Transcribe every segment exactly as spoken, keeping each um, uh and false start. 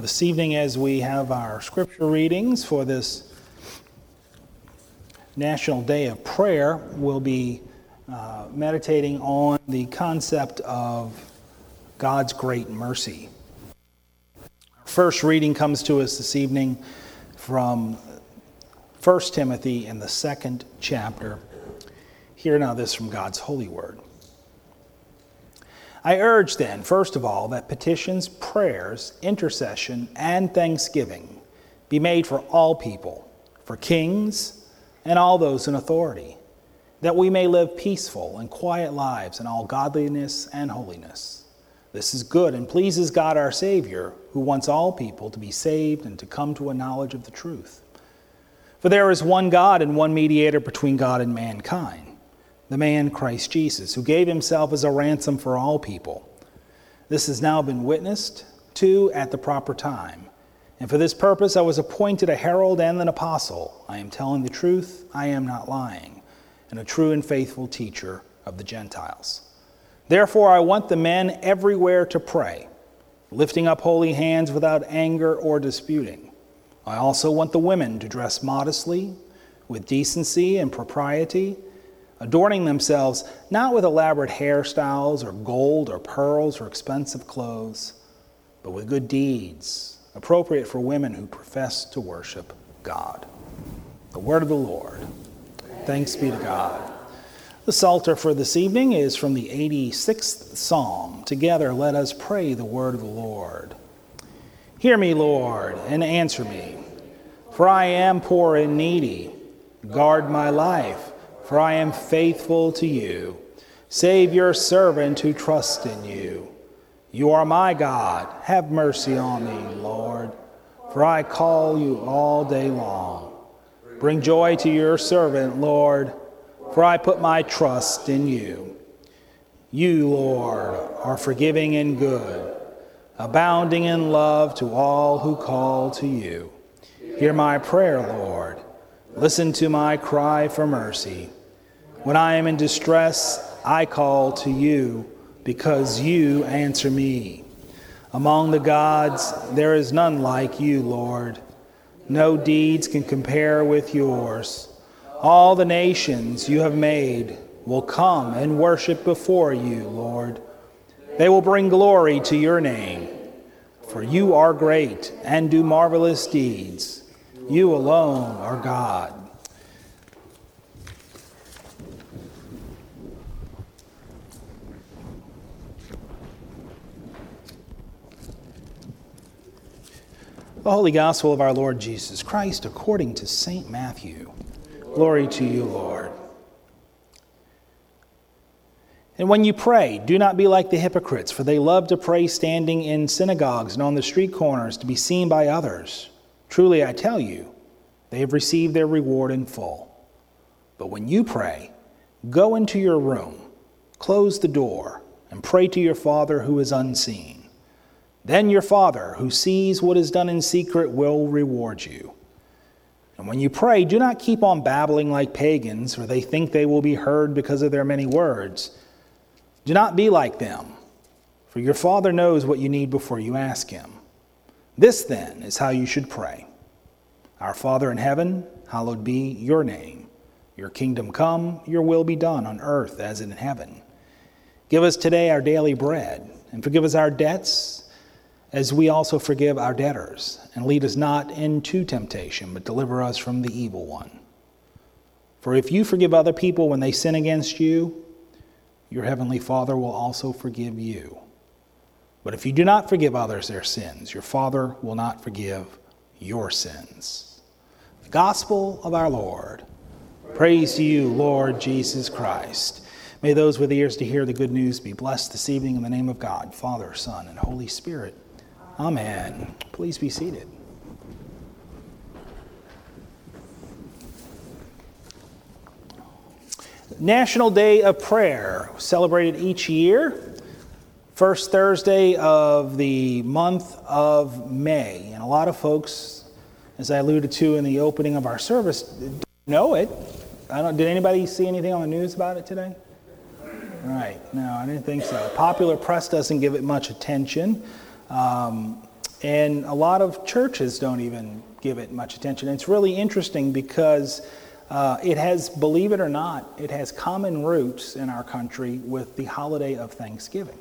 This evening, as we have our scripture readings for this National Day of Prayer, we'll be uh, meditating on the concept of God's great mercy. Our first reading comes to us this evening from First Timothy in the second chapter. Hear now this from God's holy word. I urge then, first of all, that petitions, prayers, intercession, and thanksgiving be made for all people, for kings and all those in authority, that we may live peaceful and quiet lives in all godliness and holiness. This is good and pleases God our Savior, who wants all people to be saved and to come to a knowledge of the truth. For there is one God and one mediator between God and mankind, the man Christ Jesus, who gave himself as a ransom for all people. This has now been witnessed to at the proper time. And for this purpose I was appointed a herald and an apostle. I am telling the truth, I am not lying, and a true and faithful teacher of the Gentiles. Therefore I want the men everywhere to pray, lifting up holy hands without anger or disputing. I also want the women to dress modestly, with decency and propriety, adorning themselves not with elaborate hairstyles or gold or pearls or expensive clothes, but with good deeds, appropriate for women who profess to worship God. The word of the Lord. Thanks be to God. The Psalter for this evening is from the eighty-sixth Psalm. Together let us pray the word of the Lord. Hear me, Lord, and answer me, for I am poor and needy. Guard my life, for I am faithful to you. Save your servant who trusts in you. You are my God. Have mercy on me, Lord, for I call you all day long. Bring joy to your servant, Lord, for I put my trust in you. You, Lord, are forgiving and good, abounding in love to all who call to you. Hear my prayer, Lord. Listen to my cry for mercy. When I am in distress, I call to you, because you answer me. Among the gods, there is none like you, Lord. No deeds can compare with yours. All the nations you have made will come and worship before you, Lord. They will bring glory to your name, for you are great and do marvelous deeds. You alone are God. The Holy Gospel of our Lord Jesus Christ according to Saint Matthew. Glory to you, Lord. And when you pray, do not be like the hypocrites, for they love to pray standing in synagogues and on the street corners to be seen by others. Truly, I tell you, they have received their reward in full. But when you pray, go into your room, close the door, and pray to your Father who is unseen. Then your Father, who sees what is done in secret, will reward you. And when you pray, do not keep on babbling like pagans, for they think they will be heard because of their many words. Do not be like them, for your Father knows what you need before you ask him. This, then, is how you should pray. Our Father in heaven, hallowed be your name. Your kingdom come, your will be done on earth as in heaven. Give us today our daily bread, and forgive us our debts, as we also forgive our debtors. And lead us not into temptation, but deliver us from the evil one. For if you forgive other people when they sin against you, your heavenly Father will also forgive you. But if you do not forgive others their sins, your Father will not forgive your sins. The Gospel of our Lord. Praise to you, Lord Jesus Christ. May those with ears to hear the good news be blessed this evening in the name of God, Father, Son, and Holy Spirit. Amen. Please be seated. National Day of Prayer, celebrated each year, first Thursday of the month of May. And a lot of folks, as I alluded to in the opening of our service, don't know it. I don't, did anybody see anything on the news about it today? Right. No, I didn't think so. Popular press doesn't give it much attention. Um, And a lot of churches don't even give it much attention. It's really interesting because uh, it has, believe it or not, it has common roots in our country with the holiday of Thanksgiving.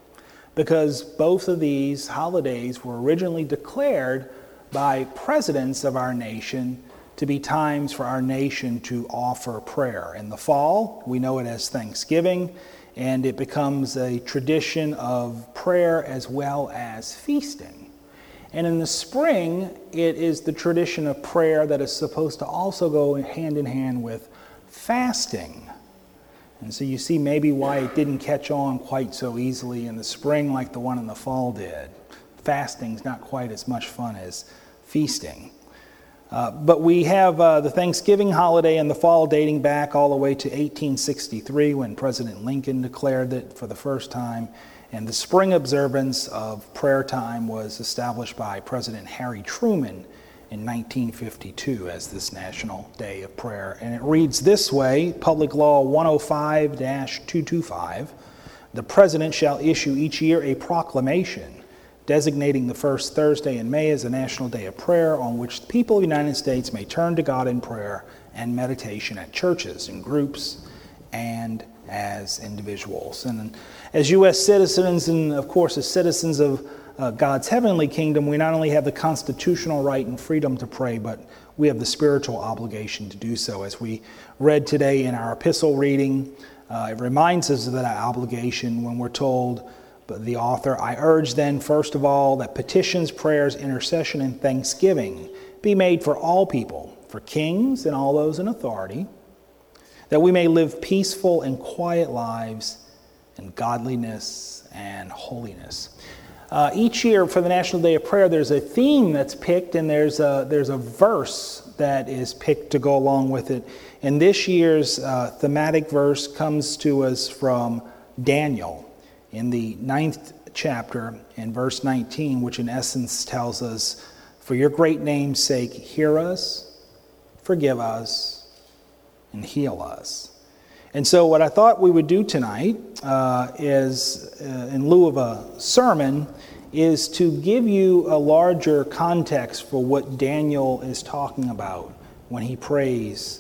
Because both of these holidays were originally declared by presidents of our nation to be times for our nation to offer prayer. In the fall, we know it as Thanksgiving, and it becomes a tradition of prayer as well as feasting. And in the spring, it is the tradition of prayer that is supposed to also go hand in hand with fasting. And so you see maybe why it didn't catch on quite so easily in the spring like the one in the fall did. Fasting's not quite as much fun as feasting. Uh, but we have uh, the Thanksgiving holiday in the fall dating back all the way to eighteen sixty-three when President Lincoln declared it for the first time. And the spring observance of prayer time was established by President Harry Truman in nineteen fifty-two as this National Day of Prayer. And it reads this way, Public Law one oh five dash two twenty-five, the President shall issue each year a proclamation designating the first Thursday in May as a National Day of Prayer on which the people of the United States may turn to God in prayer and meditation at churches, in groups, and as individuals. And as U S citizens and, of course, as citizens of uh, God's heavenly kingdom, we not only have the constitutional right and freedom to pray, but we have the spiritual obligation to do so. As we read today in our epistle reading, uh, it reminds us of that obligation when we're told, but the author, I urge then, first of all, that petitions, prayers, intercession, and thanksgiving be made for all people, for kings and all those in authority, that we may live peaceful and quiet lives in godliness and holiness. Uh, each year for the National Day of Prayer, there's a theme that's picked, and there's a, there's a verse that is picked to go along with it. And this year's uh, thematic verse comes to us from Daniel in the ninth chapter in verse nineteen, which in essence tells us, for your great name's sake, hear us, forgive us, and heal us. And so what I thought we would do tonight uh, is, uh, in lieu of a sermon, is to give you a larger context for what Daniel is talking about when he prays,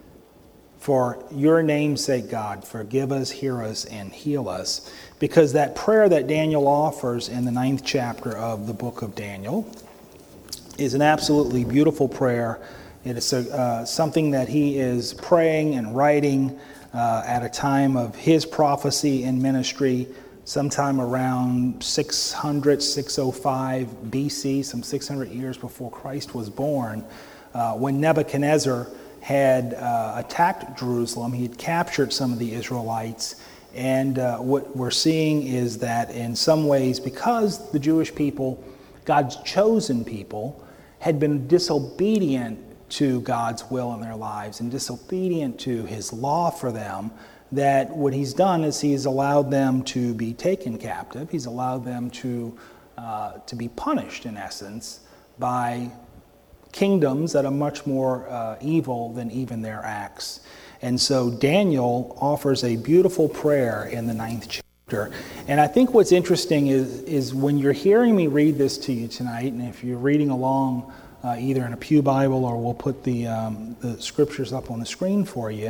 for your name's sake, God, forgive us, hear us, and heal us. Because that prayer that Daniel offers in the ninth chapter of the book of Daniel is an absolutely beautiful prayer. It is a, uh, something that he is praying and writing uh, at a time of his prophecy and ministry, sometime around six hundred, six oh five B C, some six hundred years before Christ was born, uh, when Nebuchadnezzar had uh, attacked Jerusalem. He had captured some of the Israelites. And uh, what we're seeing is that in some ways, because the Jewish people, God's chosen people, had been disobedient to God's will in their lives and disobedient to his law for them, that what he's done is he's allowed them to be taken captive. He's allowed them to, uh, to be punished, in essence, by kingdoms that are much more uh, evil than even their acts. And so Daniel offers a beautiful prayer in the ninth chapter. And I think what's interesting is, is when you're hearing me read this to you tonight, and if you're reading along uh, either in a Pew Bible or we'll put the, um, the scriptures up on the screen for you,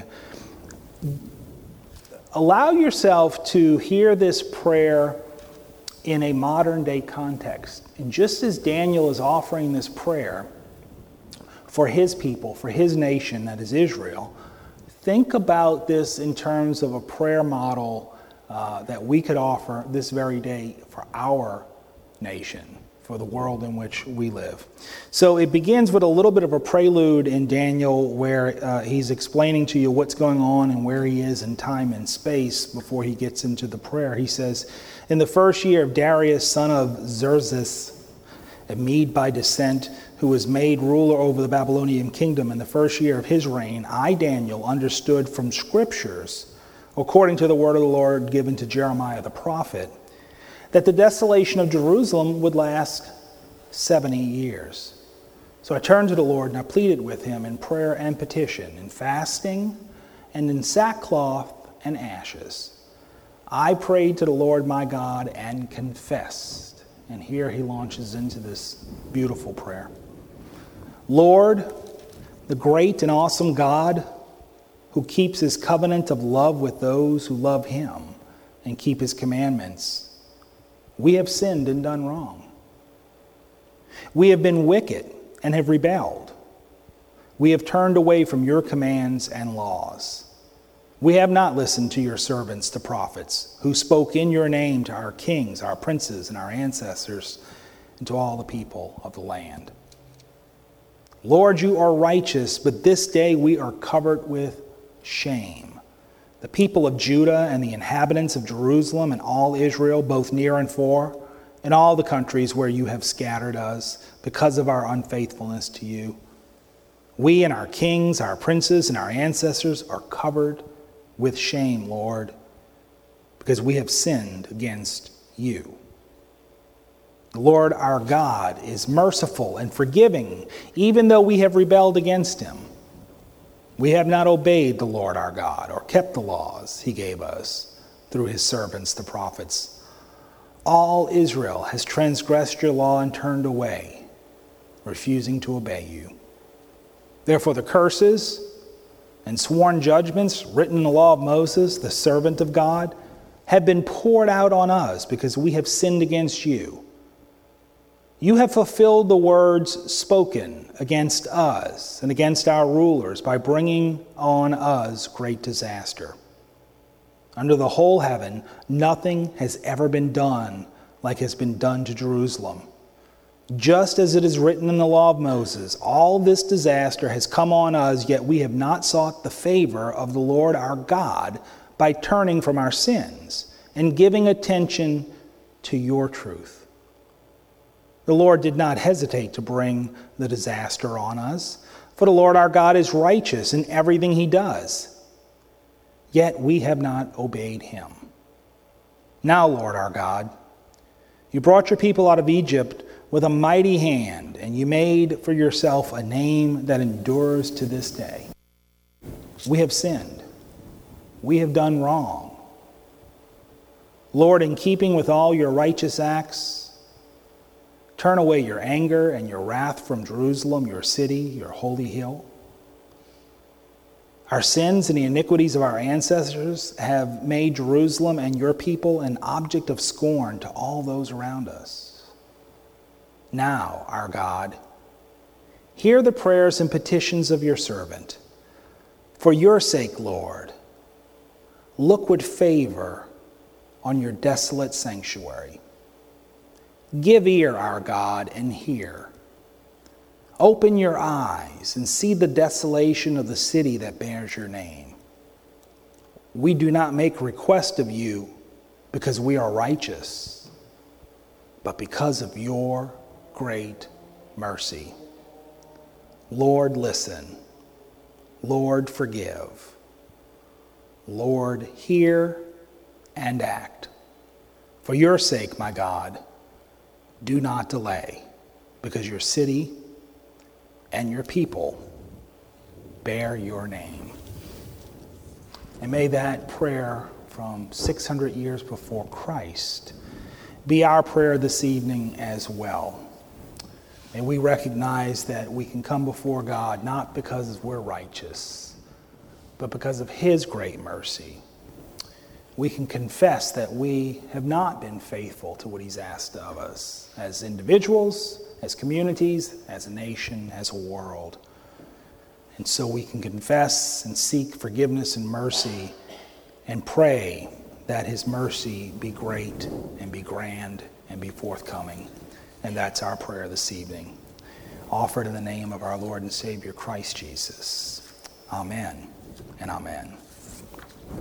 allow yourself to hear this prayer in a modern day context. And just as Daniel is offering this prayer for his people, for his nation, that is Israel, think about this in terms of a prayer model uh, that we could offer this very day for our nation, for the world in which we live. So it begins with a little bit of a prelude in Daniel where uh, he's explaining to you what's going on and where he is in time and space before he gets into the prayer. He says, in the first year of Darius, son of Xerxes, a Mede by descent, who was made ruler over the Babylonian kingdom in the first year of his reign, I, Daniel, understood from scriptures, according to the word of the Lord given to Jeremiah the prophet, that the desolation of Jerusalem would last seventy years. So I turned to the Lord and I pleaded with him in prayer and petition, in fasting and in sackcloth and ashes. I prayed to the Lord my God and confessed And here he launches into this beautiful prayer. Lord, the great and awesome God who keeps his covenant of love with those who love him and keep his commandments, we have sinned and done wrong. We have been wicked and have rebelled. We have turned away from your commands and laws. We have not listened to your servants, the prophets, who spoke in your name to our kings, our princes, and our ancestors, and to all the people of the land. Lord, you are righteous, but this day we are covered with shame. The people of Judah and the inhabitants of Jerusalem and all Israel, both near and far, and all the countries where you have scattered us because of our unfaithfulness to you. We and our kings, our princes, and our ancestors are covered with shame, Lord, because we have sinned against you. The Lord our God is merciful and forgiving, even though we have rebelled against him. We have not obeyed the Lord our God or kept the laws he gave us through his servants, the prophets. All Israel has transgressed your law and turned away, refusing to obey you. Therefore, the curses and sworn judgments written in the law of Moses, the servant of God, have been poured out on us because we have sinned against you. You have fulfilled the words spoken against us and against our rulers by bringing on us great disaster. Under the whole heaven, nothing has ever been done like has been done to Jerusalem. Just as it is written in the law of Moses, all this disaster has come on us, yet we have not sought the favor of the Lord our God by turning from our sins and giving attention to your truth. The Lord did not hesitate to bring the disaster on us, for the Lord our God is righteous in everything he does. Yet we have not obeyed him. Now, Lord our God, you brought your people out of Egypt with a mighty hand, and you made for yourself a name that endures to this day. We have sinned. We have done wrong. Lord, in keeping with all your righteous acts, turn away your anger and your wrath from Jerusalem, your city, your holy hill. Our sins and the iniquities of our ancestors have made Jerusalem and your people an object of scorn to all those around us. Now, our God, hear the prayers and petitions of your servant. For your sake, Lord, look with favor on your desolate sanctuary. Give ear, our God, and hear. Open your eyes and see the desolation of the city that bears your name. We do not make request of you because we are righteous, but because of your great mercy. Lord, listen. Lord, forgive. Lord, hear and act. For your sake, my God, do not delay, because your city and your people bear your name. And may that prayer from six hundred years before Christ be our prayer this evening as well. May we recognize that we can come before God not because we're righteous, but because of his great mercy. We can confess that we have not been faithful to what he's asked of us as individuals, as communities, as a nation, as a world. And so we can confess and seek forgiveness and mercy and pray that his mercy be great and be grand and be forthcoming. And that's our prayer this evening, offered in the name of our Lord and Savior Christ Jesus. Amen and amen.